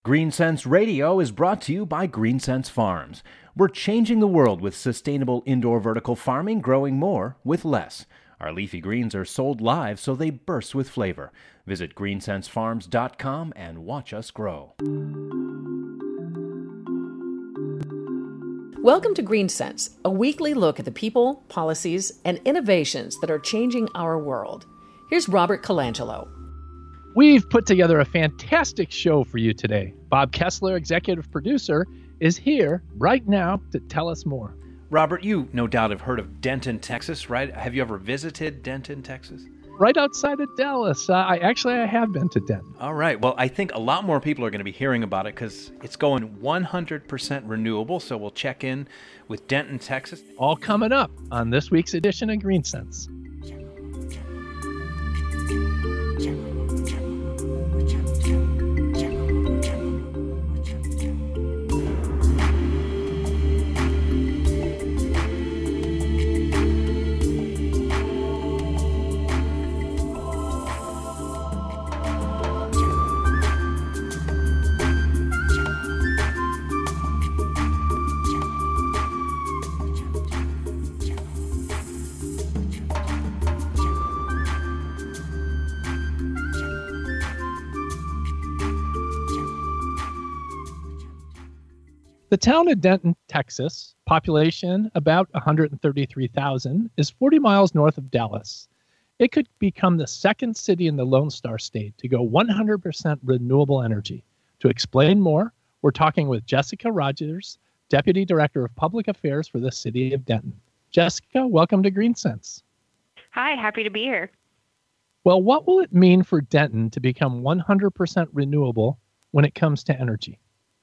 GreenSense Radio is brought to you by GreenSense Farms. We're changing the world with sustainable indoor vertical farming, growing more with less. Our leafy greens are sold live so they burst with flavor. Visit greensensefarms.com and watch us grow. Welcome to GreenSense, a weekly look at the people, policies, and innovations that are changing our world. Here's Robert Colangelo. We've put together a fantastic show for you today. Bob Kessler, executive producer, is here right now to tell us more. Robert, you no doubt have heard of Denton, Texas, right? Have you ever visited Denton, Texas? Right outside of Dallas. I have been to Denton. All right. Well, I think a lot more people are going to be hearing about it because it's going 100% renewable. So we'll check in with Denton, Texas. All coming up on this week's edition of GreenSense. The town of Denton, Texas, population about 133,000, is 40 miles north of Dallas. It could become the second city in the Lone Star State to go 100% renewable energy. To explain more, we're talking with Jessica Rogers, Deputy Director of Public Affairs for the City of Denton. Jessica, welcome to GreenSense. Hi, happy to be here. Well, what will it mean for Denton to become 100% renewable when it comes to energy?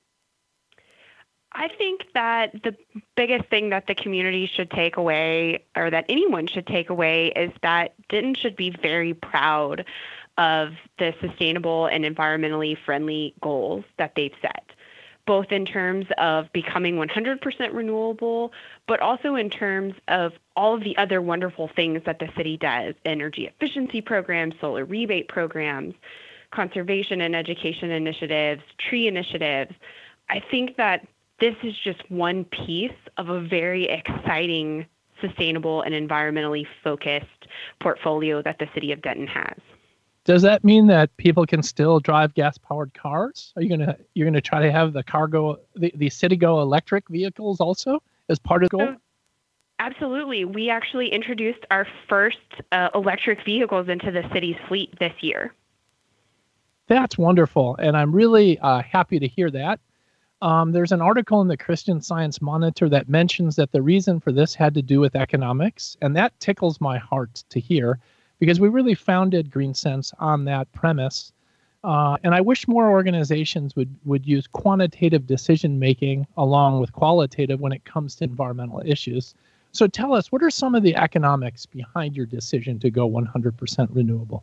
I think that the biggest thing that the community should take away, or that anyone should take away, is that Denton should be very proud of the sustainable and environmentally friendly goals that they've set, both in terms of becoming 100% renewable, but also in terms of all of the other wonderful things that the city does: energy efficiency programs, solar rebate programs, conservation and education initiatives, tree initiatives. I think that this is just one piece of a very exciting, sustainable, and environmentally focused portfolio that the city of Denton has. Does that mean that people can still drive gas-powered cars? Are you're gonna try to have the city go electric vehicles also as part of the goal? Absolutely. We actually introduced our first electric vehicles into the city's fleet this year. That's wonderful, and I'm really happy to hear that. There's an article in the Christian Science Monitor that mentions that the reason for this had to do with economics, and that tickles my heart to hear because we really founded GreenSense on that premise. And I wish more organizations would use quantitative decision-making along with qualitative when it comes to environmental issues. So tell us, what are some of the economics behind your decision to go 100% renewable?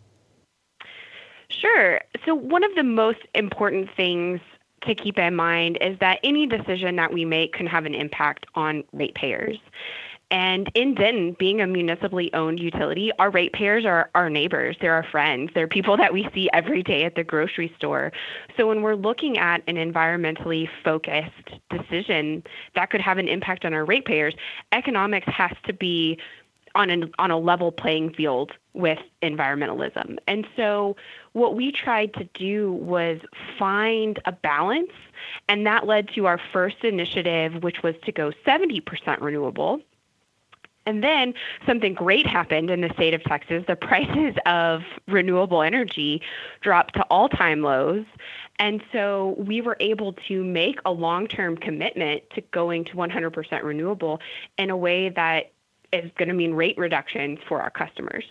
Sure. So one of the most important things to keep in mind is that any decision that we make can have an impact on ratepayers. And in Denton, being a municipally owned utility, our ratepayers are our neighbors, they're our friends, they're people that we see every day at the grocery store. So when we're looking at an environmentally focused decision that could have an impact on our ratepayers, economics has to be on a level playing field with environmentalism. And so what we tried to do was find a balance, and that led to our first initiative, which was to go 70% renewable. And then something great happened in the state of Texas. The prices of renewable energy dropped to all-time lows. And so we were able to make a long-term commitment to going to 100% renewable in a way that is going to mean rate reductions for our customers.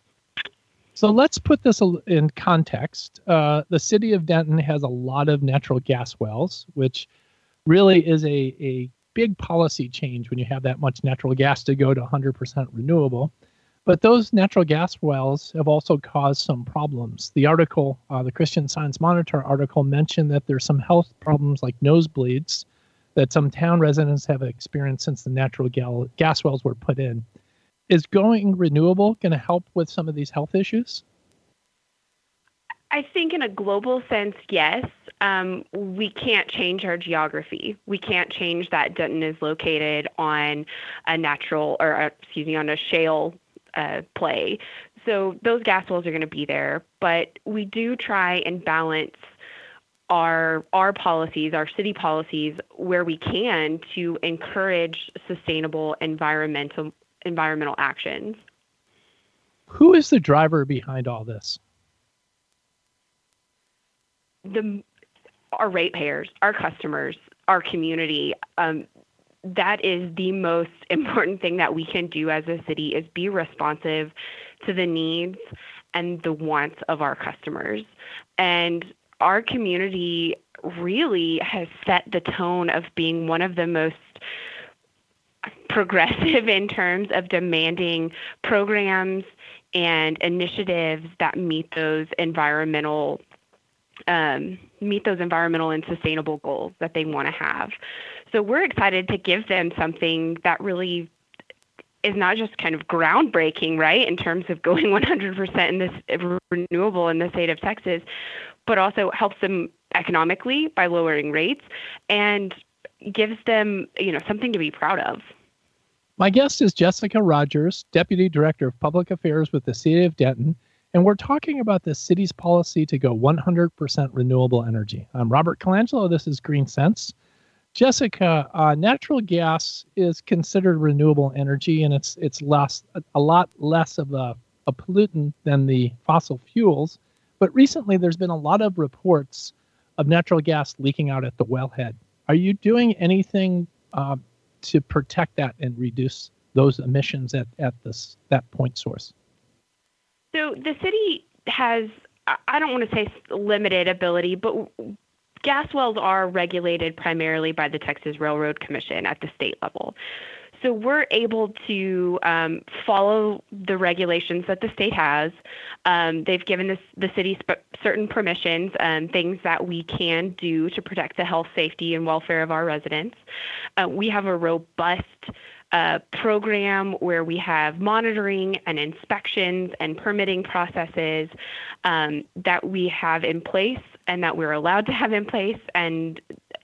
So let's put this in context. The city of Denton has a lot of natural gas wells, which really is a big policy change when you have that much natural gas to go to 100% renewable. But those natural gas wells have also caused some problems. The article, the Christian Science Monitor article, mentioned that there's some health problems like nosebleeds that some town residents have experienced since the natural gas wells were put in. Is going renewable going to help with some of these health issues? I think in a global sense, yes. we can't change our geography. We can't change that Denton is located on a on a shale play. So those gas wells are going to be there, but we do try and balance our policies, our city policies, where we can to encourage sustainable environmental actions. Who is the driver behind all this? Our ratepayers, our customers, our community. That is the most important thing that we can do as a city, is be responsive to the needs and the wants of our customers. And our community really has set the tone of being one of the most progressive in terms of demanding programs and initiatives that meet those environmental and sustainable goals that they want to have. So we're excited to give them something that really is not just kind of groundbreaking, right, in terms of going 100% in this renewable in the state of Texas, but also helps them economically by lowering rates and gives them, something to be proud of. My guest is Jessica Rogers, Deputy Director of Public Affairs with the City of Denton, and we're talking about the city's policy to go 100% renewable energy. I'm Robert Colangelo. This is Green Sense. Jessica, natural gas is considered renewable energy, and it's a lot less of a pollutant than the fossil fuels. But recently, there's been a lot of reports of natural gas leaking out at the wellhead. Are you doing anything to protect that and reduce those emissions at that point source? So the city has, I don't want to say limited ability, but gas wells are regulated primarily by the Texas Railroad Commission at the state level. So we're able to follow the regulations that the state has. They've given the city certain permissions and things that we can do to protect the health, safety, and welfare of our residents. We have a robust program where we have monitoring and inspections and permitting processes that we have in place and that we're allowed to have in place. And,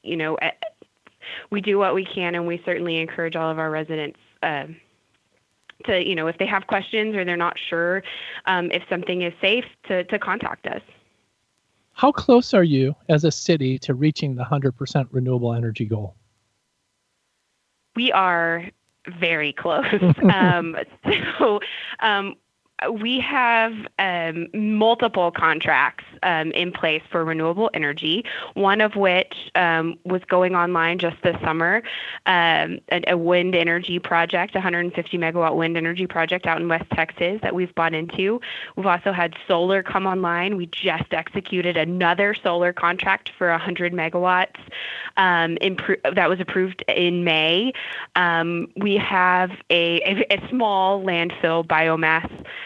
we do what we can, and we certainly encourage all of our residents to, if they have questions or they're not sure if something is safe, to contact us. How close are you as a city to reaching the 100% renewable energy goal? We are very close. We have multiple contracts in place for renewable energy, one of which was going online just this summer, a wind energy project, 150 megawatt wind energy project out in West Texas that we've bought into. We've also had solar come online. We just executed another solar contract for 100 megawatts that was approved in May. We have a small landfill biomass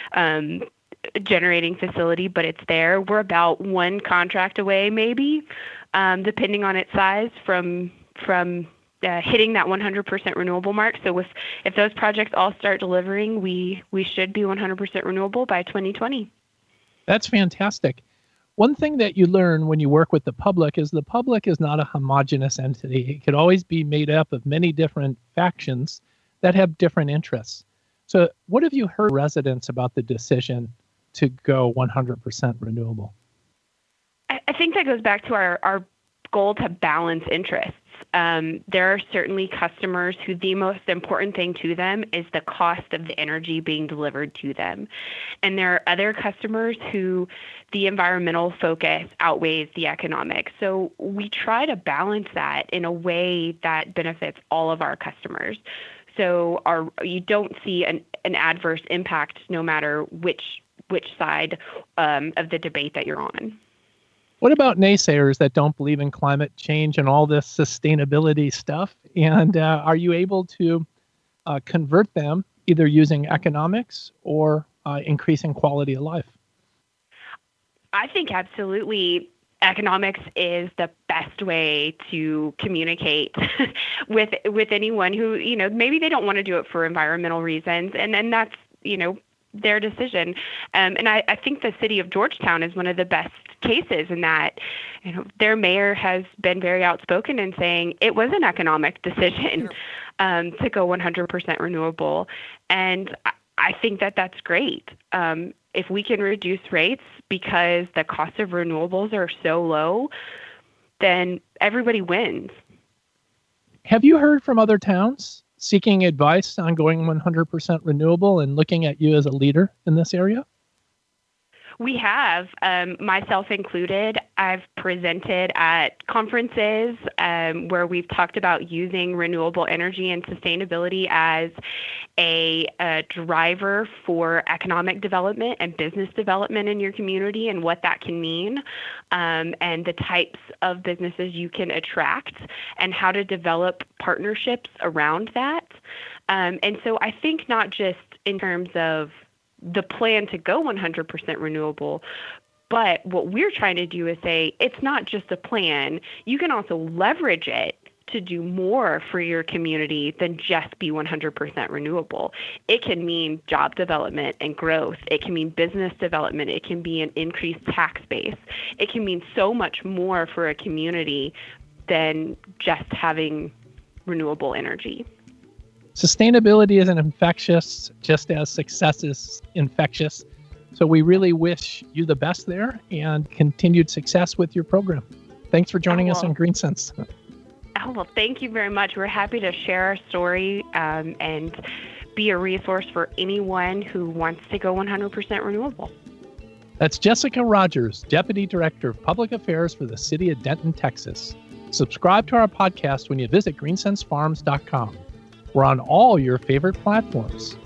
generating facility, but it's there. We're about one contract away, maybe, depending on its size, from hitting that 100% renewable mark. So if those projects all start delivering, we should be 100% renewable by 2020. That's fantastic. One thing that you learn when you work with the public is not a homogeneous entity. It could always be made up of many different factions that have different interests. So what have you heard residents about the decision to go 100% renewable? I think that goes back to our goal to balance interests. There are certainly customers who the most important thing to them is the cost of the energy being delivered to them. And there are other customers who the environmental focus outweighs the economic. So we try to balance that in a way that benefits all of our customers. So you don't see an adverse impact no matter which side of the debate that you're on. What about naysayers that don't believe in climate change and all this sustainability stuff? And are you able to convert them either using economics or increasing quality of life? I think absolutely. Economics is the best way to communicate with anyone who, maybe they don't want to do it for environmental reasons. And that's, their decision. And I think the city of Georgetown is one of the best cases in that, their mayor has been very outspoken in saying it was an economic decision to go 100% renewable. And I think that that's great. If we can reduce rates because the cost of renewables are so low, then everybody wins. Have you heard from other towns seeking advice on going 100% renewable and looking at you as a leader in this area? We have, myself included. I've presented at conferences where we've talked about using renewable energy and sustainability as a driver for economic development and business development in your community and what that can mean, and the types of businesses you can attract and how to develop partnerships around that. And so I think not just in terms of the plan to go 100% renewable, but what we're trying to do is say it's not just a plan. You can also leverage it to do more for your community than just be 100% renewable. It can mean job development and growth. It can mean business development. It can be an increased tax base. It can mean so much more for a community than just having renewable energy. Sustainability is infectious, just as success is infectious. So we really wish you the best there and continued success with your program. Thanks for joining us on GreenSense. Oh, well, thank you very much. We're happy to share our story and be a resource for anyone who wants to go 100% renewable. That's Jessica Rogers, Deputy Director of Public Affairs for the City of Denton, Texas. Subscribe to our podcast when you visit greensensefarms.com. We're on all your favorite platforms.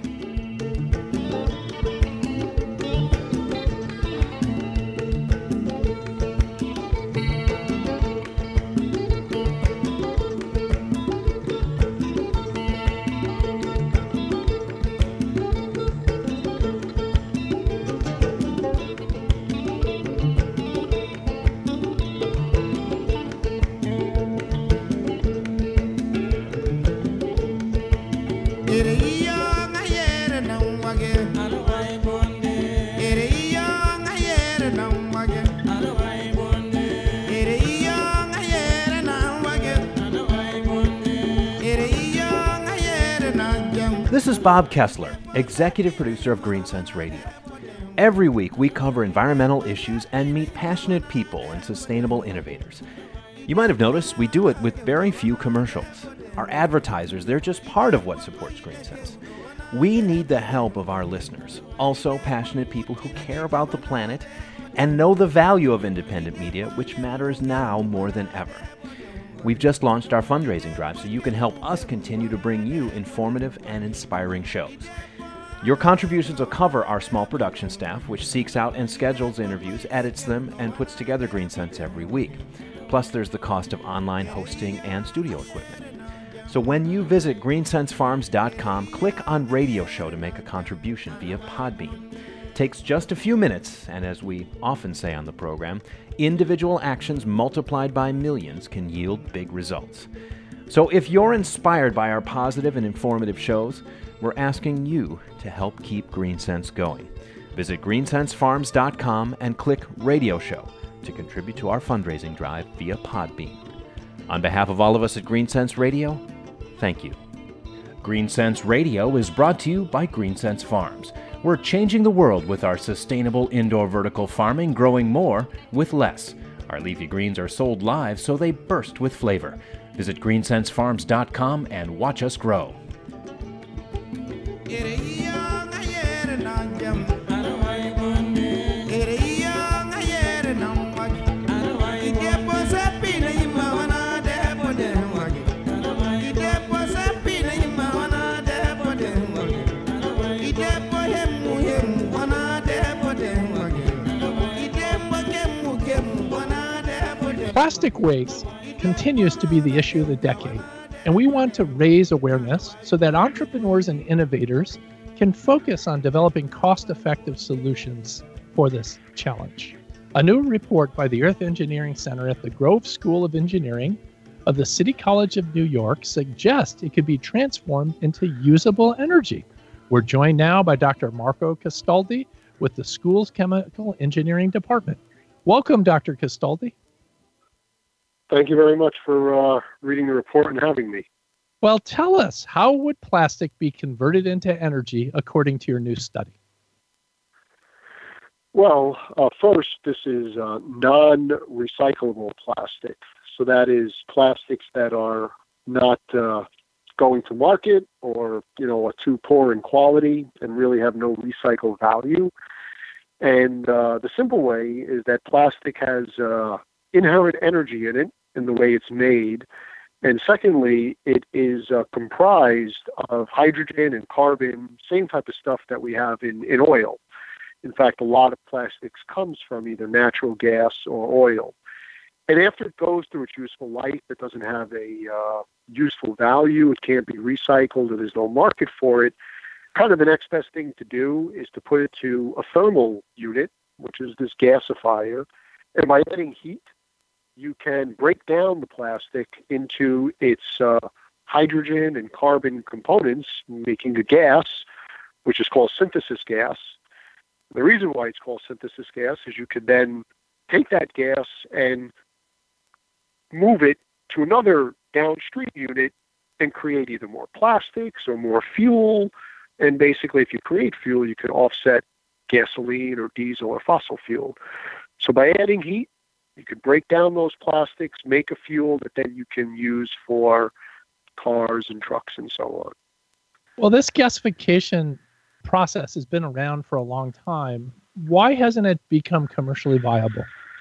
This is Bob Kessler, Executive Producer of GreenSense Radio. Every week we cover environmental issues and meet passionate people and sustainable innovators. You might have noticed we do it with very few commercials. Our advertisers, they're just part of what supports GreenSense. We need the help of our listeners, also passionate people who care about the planet and know the value of independent media, which matters now more than ever. We've just launched our fundraising drive so you can help us continue to bring you informative and inspiring shows. Your contributions will cover our small production staff, which seeks out and schedules interviews, edits them, and puts together GreenSense every week. Plus, there's the cost of online hosting and studio equipment. So when you visit greensensefarms.com, click on Radio Show to make a contribution via Podbean. It takes just a few minutes, and as we often say on the program, individual actions multiplied by millions can yield big results. So if you're inspired by our positive and informative shows, we're asking you to help keep GreenSense going. Visit greensensefarms.com and click Radio Show to contribute to our fundraising drive via Podbean. On behalf of all of us at GreenSense Radio, thank you. GreenSense Radio is brought to you by GreenSense Farms. We're changing the world with our sustainable indoor vertical farming, growing more with less. Our leafy greens are sold live so they burst with flavor. Visit greensensefarms.com and watch us grow. Plastic waste continues to be the issue of the decade, and we want to raise awareness so that entrepreneurs and innovators can focus on developing cost-effective solutions for this challenge. A new report by the Earth Engineering Center at the Grove School of Engineering of the City College of New York suggests it could be transformed into usable energy. We're joined now by Dr. Marco Castaldi with the school's Chemical Engineering Department. Welcome, Dr. Castaldi. Thank you very much for reading the report and having me. Well, tell us, how would plastic be converted into energy according to your new study? Well, first, this is non-recyclable plastic. So that is plastics that are not going to market or, are too poor in quality and really have no recycle value. And the simple way is that plastic has inherent energy in it in the way it's made. And secondly, it is comprised of hydrogen and carbon, same type of stuff that we have in oil. In fact, a lot of plastics comes from either natural gas or oil. And after it goes through its useful life, it doesn't have a useful value. It can't be recycled, or there's no market for it. Kind of the next best thing to do is to put it to a thermal unit, which is this gasifier. And by adding heat, you can break down the plastic into its hydrogen and carbon components, making a gas, which is called synthesis gas. The reason why it's called synthesis gas is you could then take that gas and move it to another downstream unit and create either more plastics or more fuel. And basically, if you create fuel, you could offset gasoline or diesel or fossil fuel. So by adding heat, you could break down those plastics, make a fuel that then you can use for cars and trucks and so on. Well, this gasification process has been around for a long time. Why hasn't it become commercially viable?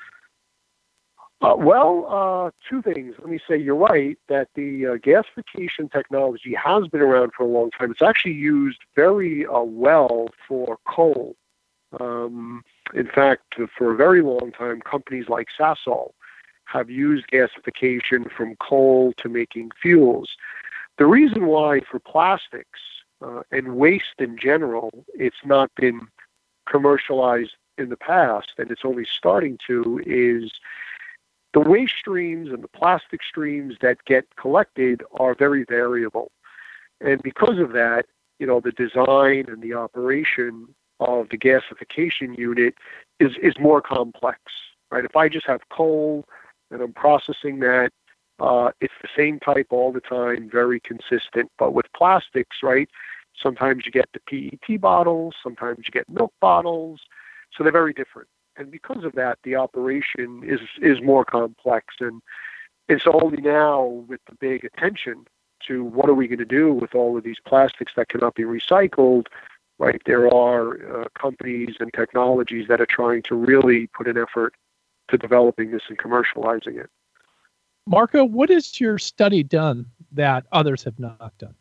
Two things. Let me say you're right that the gasification technology has been around for a long time. It's actually used very well for coal. In fact, for a very long time, companies like Sasol have used gasification from coal to making fuels. The reason why for plastics and waste in general, it's not been commercialized in the past, and it's only starting to, is the waste streams and the plastic streams that get collected are very variable. And because of that, the design and the operation of the gasification unit is more complex, right? If I just have coal and I'm processing that, it's the same type all the time, very consistent. But with plastics, right, sometimes you get the PET bottles, sometimes you get milk bottles, so they're very different. And because of that, the operation is more complex. And it's only now with the big attention to what are we going to do with all of these plastics that cannot be recycled, right? There are companies and technologies that are trying to really put an effort to developing this and commercializing it. Marco, what has your study done that others have not done?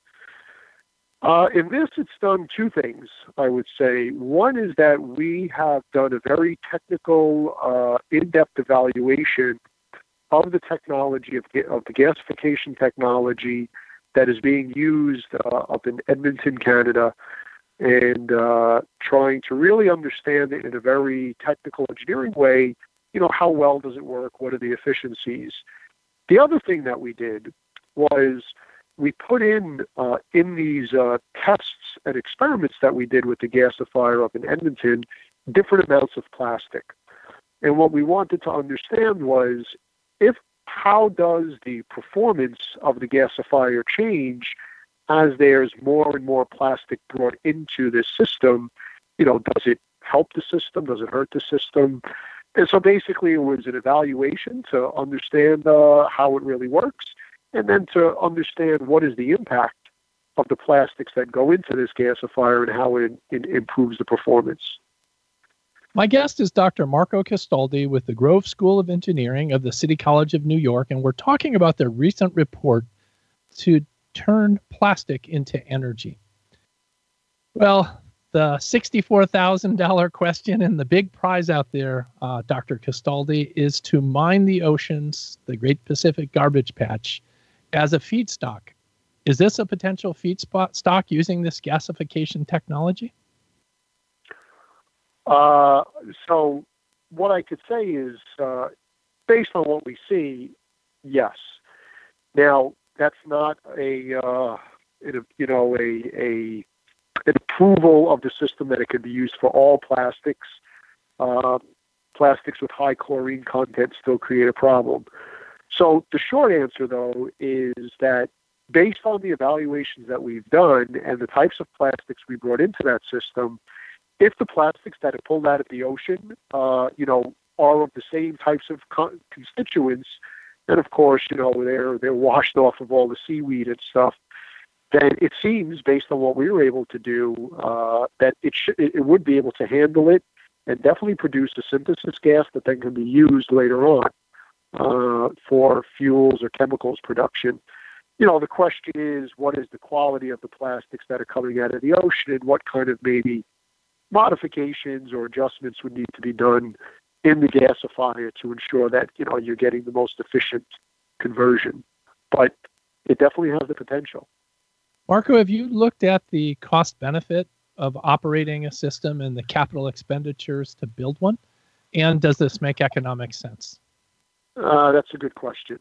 In this, it's done two things, I would say. One is that we have done a very technical, in-depth evaluation of the technology, of the gasification technology that is being used up in Edmonton, Canada, and trying to really understand it in a very technical engineering way. How well does it work? What are the efficiencies? The other thing that we did was we put in these tests and experiments that we did with the gasifier up in Edmonton, different amounts of plastic. And what we wanted to understand was how does the performance of the gasifier change as there's more and more plastic brought into this system? Does it help the system? Does it hurt the system? And so basically it was an evaluation to understand how it really works, and then to understand what is the impact of the plastics that go into this gasifier and how it improves the performance. My guest is Dr. Marco Castaldi with the Grove School of Engineering of the City College of New York, and we're talking about their recent report to turn plastic into energy. Well, the $64,000 question and the big prize out there, Dr. Castaldi, is to mine the oceans, the Great Pacific Garbage Patch, as a feedstock. Is this a potential feedstock using this gasification technology? So what I could say is, based on what we see, yes. Now, that's not a an approval of the system that it can be used for all plastics. Plastics with high chlorine content still create a problem. So the short answer, though, is that based on the evaluations that we've done and the types of plastics we brought into that system, if the plastics that are pulled out of the ocean, are of the same types of constituents, and of course, they're washed off of all the seaweed and stuff, then it seems, based on what we were able to do, that it would be able to handle it and definitely produce a synthesis gas that then can be used later on for fuels or chemicals production. The question is, what is the quality of the plastics that are coming out of the ocean, and what kind of maybe modifications or adjustments would need to be done in the gasifier to ensure that, you're getting the most efficient conversion. But it definitely has the potential. Marco, have you looked at the cost benefit of operating a system and the capital expenditures to build one? And does this make economic sense? That's a good question.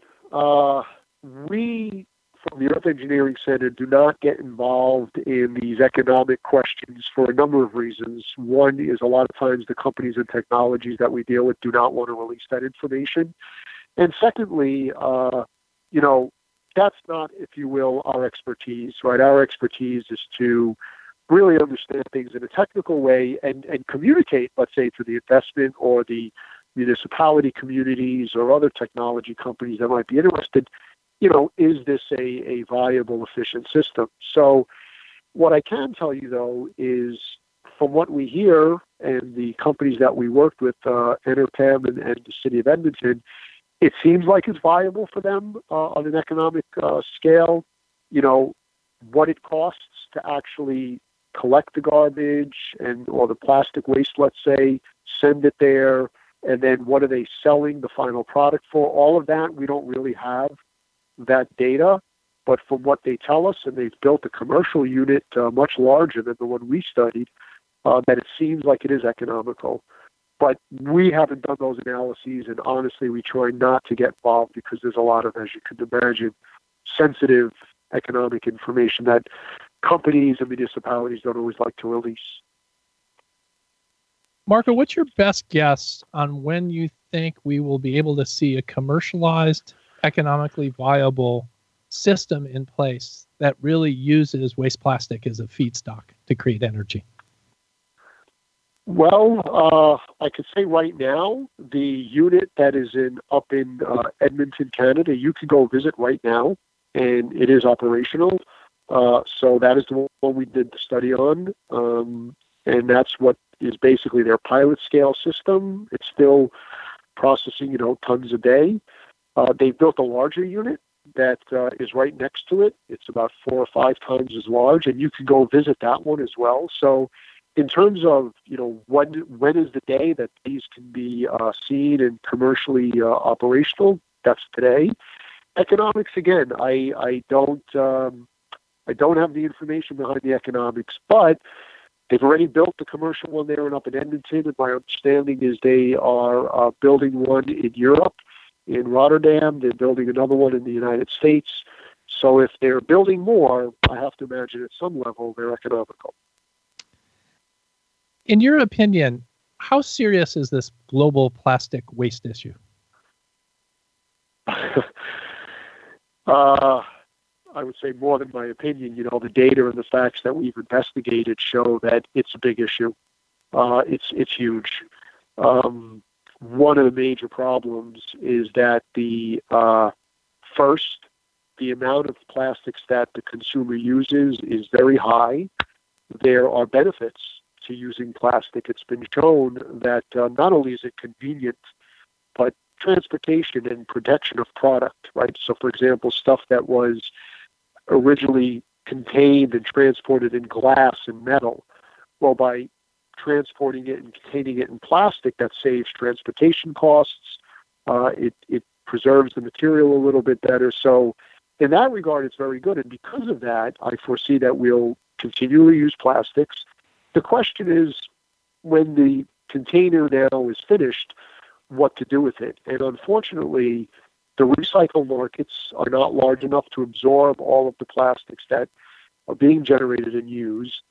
We, from the Earth Engineering Center, do not get involved in these economic questions for a number of reasons. One is a lot of times the companies and technologies that we deal with do not want to release that information. And secondly, that's not, if you will, our expertise, right? Our expertise is to really understand things in a technical way and communicate, let's say, to the investment or the municipality communities or other technology companies that might be interested, is this a viable, efficient system? So what I can tell you, though, is from what we hear and the companies that we worked with, Enerpem and the City of Edmonton, it seems like it's viable for them on an economic scale. What it costs to actually collect the garbage or the plastic waste, let's say, send it there, and then what are they selling the final product for? All of that, we don't really have that data. But from what they tell us, and they've built a commercial unit much larger than the one we studied, that it seems like it is economical. But we haven't done those analyses, and honestly, we try not to get involved because there's a lot of, as you can imagine, sensitive economic information that companies and municipalities don't always like to release. Marco, what's your best guess on when you think we will be able to see a commercialized, economically viable system in place that really uses waste plastic as a feedstock to create energy? Well, I could say right now, the unit that is up in Edmonton, Canada, you can go visit right now, and it is operational. So that is the one we did the study on, and that's what is basically their pilot scale system. It's still processing, tons a day. They built a larger unit that is right next to it. It's about 4 or 5 times as large, and you can go visit that one as well. So in terms of, when is the day that these can be seen and commercially operational, that's today. Economics, again, I don't have the information behind the economics, but they've already built the commercial one there and up in Edmonton, and my understanding is they are building one in Europe, in Rotterdam. They're building another one in the United States. So if they're building more, I have to imagine at some level they're economical. In your opinion, how serious is this global plastic waste issue? I would say more than my opinion. The data and the facts that we've investigated show that it's a big issue. It's huge. One of the major problems is that the amount of plastics that the consumer uses is very high. There are benefits to using plastic. It's been shown that not only is it convenient, but transportation and protection of product, right? So, for example, stuff that was originally contained and transported in glass and metal, well, by transporting it and containing it in plastic, that saves transportation costs. It preserves the material a little bit better. So in that regard, it's very good. And because of that, I foresee that we'll continually use plastics. The question is, when the container now is finished, what to do with it. And unfortunately, the recycle markets are not large enough to absorb all of the plastics that are being generated and used.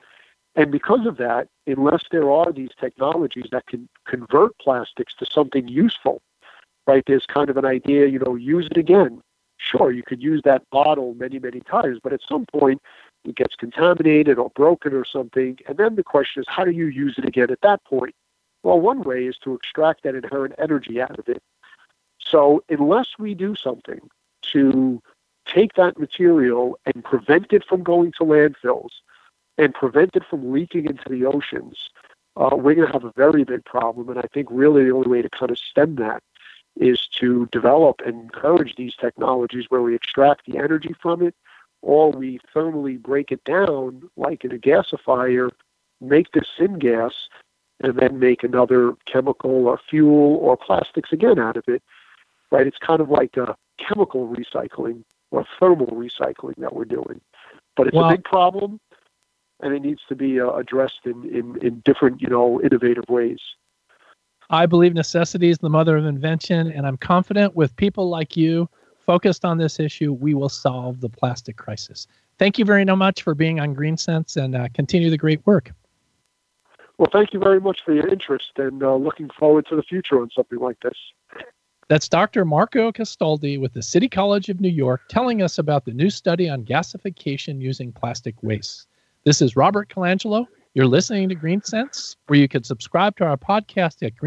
And because of that, unless there are these technologies that can convert plastics to something useful, right? There's kind of an idea, use it again. Sure, you could use that bottle many, many times, but at some point it gets contaminated or broken or something. And then the question is, how do you use it again at that point? Well, one way is to extract that inherent energy out of it. So unless we do something to take that material and prevent it from going to landfills and prevent it from leaking into the oceans, we're going to have a very big problem. And I think really the only way to kind of stem that is to develop and encourage these technologies where we extract the energy from it, or we thermally break it down, like in a gasifier, make this syngas, and then make another chemical or fuel or plastics again out of it, right? It's kind of like a chemical recycling or thermal recycling that we're doing. But it's a big problem, and it needs to be addressed in different, innovative ways. I believe necessity is the mother of invention, and I'm confident with people like you focused on this issue, we will solve the plastic crisis. Thank you very much for being on GreenSense, and continue the great work. Well, thank you very much for your interest, and looking forward to the future on something like this. That's Dr. Marco Castaldi with the City College of New York telling us about the new study on gasification using plastic waste. This is Robert Colangelo. You're listening to GreenSense, where you can subscribe to our podcast at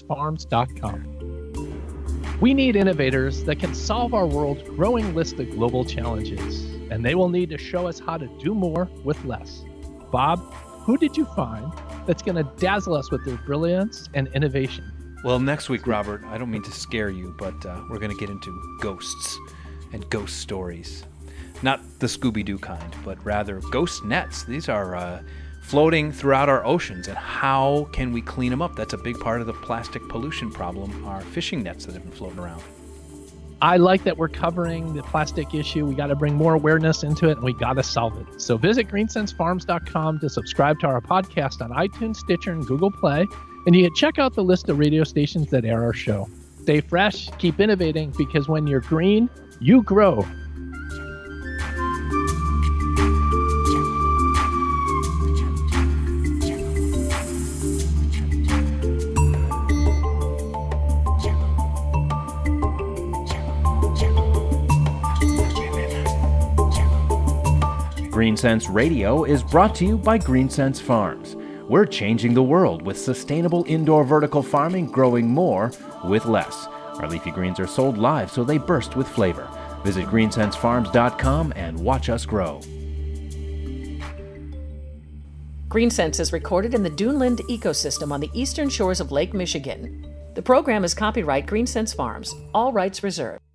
greensensefarms.com. We need innovators that can solve our world's growing list of global challenges, and they will need to show us how to do more with less. Bob, who did you find that's going to dazzle us with their brilliance and innovation? Well, next week, Robert, I don't mean to scare you, but we're going to get into ghosts and ghost stories. Not the Scooby-Doo kind, but rather ghost nets. These are floating throughout our oceans, and how can we clean them up? That's a big part of the plastic pollution problem, are fishing nets that have been floating around. I like that we're covering the plastic issue. We got to bring more awareness into it, and we got to solve it. So visit greensensefarms.com to subscribe to our podcast on iTunes, Stitcher, and Google Play. And you can check out the list of radio stations that air our show. Stay fresh, keep innovating, because when you're green, you grow. GreenSense Radio is brought to you by GreenSense Farms. We're changing the world with sustainable indoor vertical farming, growing more with less. Our leafy greens are sold live, so they burst with flavor. Visit greensensefarms.com and watch us grow. GreenSense is recorded in the Duneland ecosystem on the eastern shores of Lake Michigan. The program is copyright GreenSense Farms, all rights reserved.